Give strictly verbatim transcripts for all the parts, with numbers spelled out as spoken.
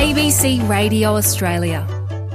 A B C Radio Australia.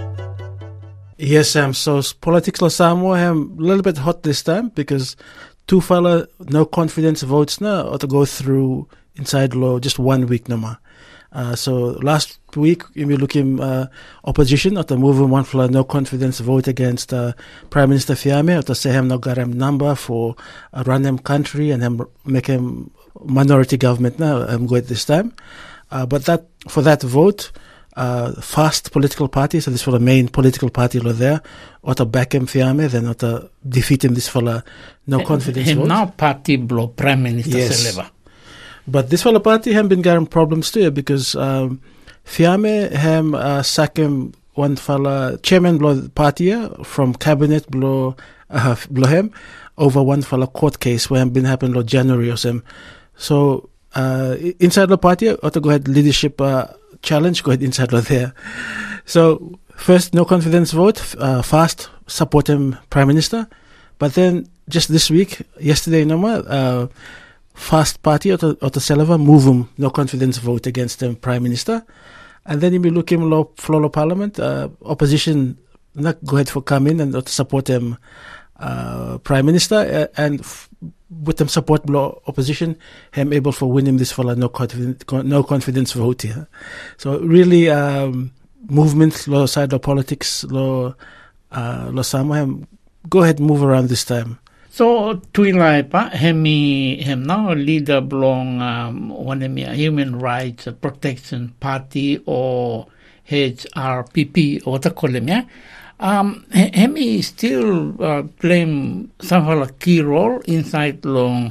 Yes, Sam. So politics in Samoa have a little bit hot this time because two fella no confidence votes now ought to go through inside law just one week no more. Uh, so last week, we were looking uh, opposition at the moving one for no confidence vote against uh, Prime Minister Fiame at the say him no got him number for uh, run him country and him make him minority government now. I'm good this time, uh, but that for that vote, uh, fast political party. So this for the main political party there, or to back him Fiame, then or to defeat him this for the no confidence him vote. Now party blow Prime Minister Yes. Seleva. But this fellow party have been getting problems too because um, Fiame have uh, sack him one fella chairman blow party from cabinet blow uh, blow him over one fella court case where have been happened in January or something. So uh, inside the party, ought to go ahead leadership uh, challenge go ahead inside there. So first no confidence vote, uh, fast support him prime minister, but then just this week, yesterday no more. Uh, Fast Party or the Seleva move him no confidence vote against the Prime Minister. And then he be looking law floor Parliament, uh, opposition not go ahead for come in and to support him uh, Prime Minister uh, and f- with them support blow opposition, him able for win him this for no confidence no confidence vote here. So really um, movement law side of politics law uh, law Samoa go ahead move around this time. So, tuilai pa, hemi, hem now leader belong, um, one of Human Rights Protection Party or H R P P or the column, um, hemi still uh, playing some sort of key role inside long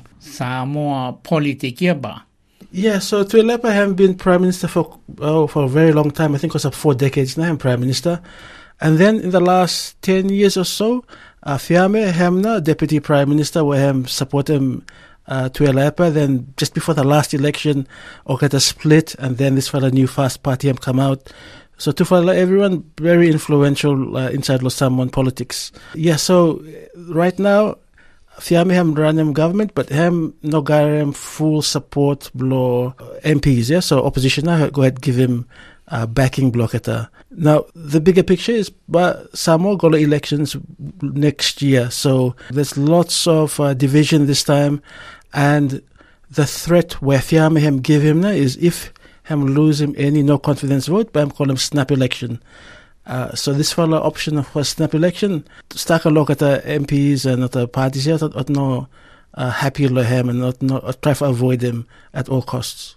Samoa politics, ba? Yeah, so Tuilaepa have been Prime Minister for oh, for a very long time. I think it was up four decades now, I'm Prime Minister. And then in the last ten years or so, Uh, Fiame Hemna, Deputy Prime Minister, where him support him uh, Tuilaepa. Then just before the last election, Okata split, and then this fella new Fast Party him come out. So to follow everyone very influential uh, inside Los Samoan politics. Yeah, so right now, Fiame him run him government, but him no got him full support blow M Ps. Yeah, so opposition now go ahead give him uh, backing block at the. Now, the bigger picture is but Samoa got elections next year, so there's lots of uh, division this time, and the threat where Fiame him give him now is if him lose him any no confidence vote, but I'm call him snap election. Uh, so this fella option for snap election, start a look at the M Ps and at the parties here, not no uh, happy with him and not no, try to avoid him at all costs.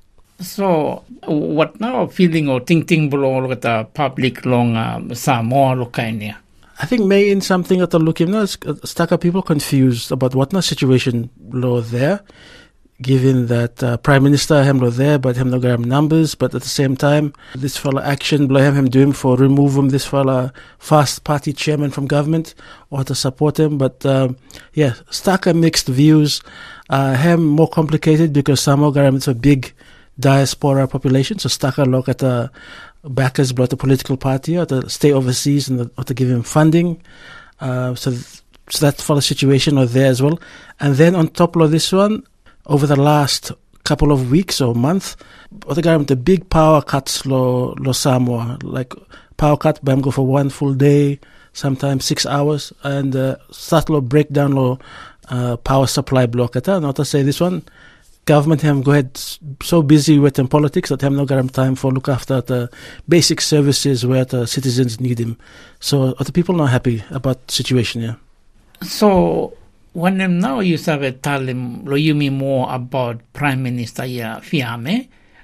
So, what now feeling or thinking below with the public long um, Samoa lokainia? I think may in something that look him now stuck up people confused about what now situation below there, given that uh, Prime Minister him below there, but him no got him numbers, but at the same time this fella action below him him doing for remove him this fella Fast Party chairman from government or to support him, but um, yeah, stuck up mixed views. Uh, him more complicated because Samoa got him it's a big diaspora population, so stuck a look at the backers brought the political party or to stay overseas and the, or to give him funding. Uh, so, th- so that for the situation or there as well. And then on top of this one, over the last couple of weeks or month, or the government the big power cuts lo, lo Samoa, like power cut bam go for one full day, sometimes six hours, and uh, start lo breakdown lo uh, power supply block at that. Not to say this one. Government have go ahead so busy with them politics that have no got time for look after the basic services where the citizens need them. So are the people not happy about the situation here? Yeah? So when them now you said tell him lo you mean more about Prime Minister yeah Fiame,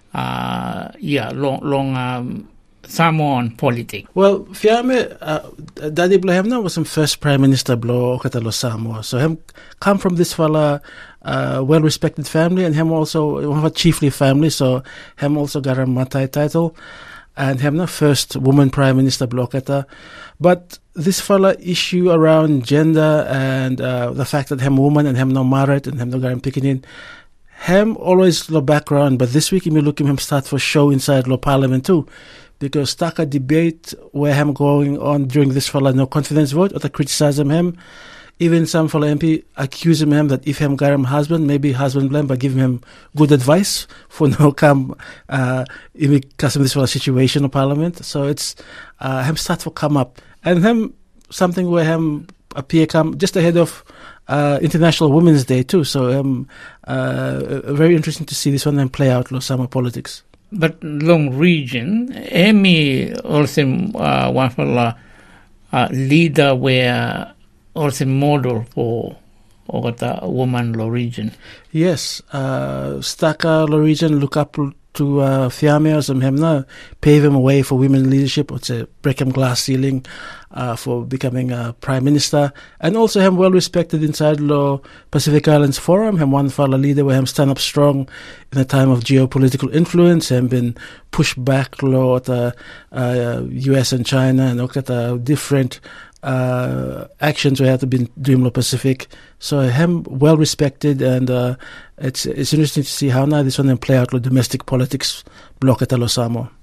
uh yeah long long um Samoan politics. Well, Fiame, uh, Daddy Blahemna was his first Prime Minister blow Okatalo Samoa. So him come from this fella, uh, well-respected family, and him also one of a chiefly family. So him also got a Matai title, and him the first woman Prime Minister blow Okata. But this fella issue around gender and uh, the fact that him woman and him no married and him no got him picking in. Him always the background, but this week you may look at him start for show inside the Parliament too. Because Taka debate where him going on during this fella no confidence vote or to criticize him, even some fellow M P accuse him that if him got him husband, maybe husband blame, but give him good advice for no come uh because of this sort of situation of parliament. So it's uh him start to come up. And him something where him appear come just ahead of uh International Women's Day too. So um uh very interesting to see this one then play out Lo Samo politics. But long region, Amy also uh, one for uh, leader where also model for or the woman law region. Yes, uh, Staka law region look up to uh, Fiame or some him now pave him a way for women leadership, or to break him glass ceiling uh, for becoming a prime minister, and also him well respected inside law Pacific Islands Forum. Him one fellow leader where him stand up strong in a time of geopolitical influence. Him been pushed back law at the uh, U S and China and looked at the different Uh, actions we have to be Dreamlo Pacific. So him well respected, and uh, it's it's interesting to see how now this one then play out with domestic politics block at Lo Samo.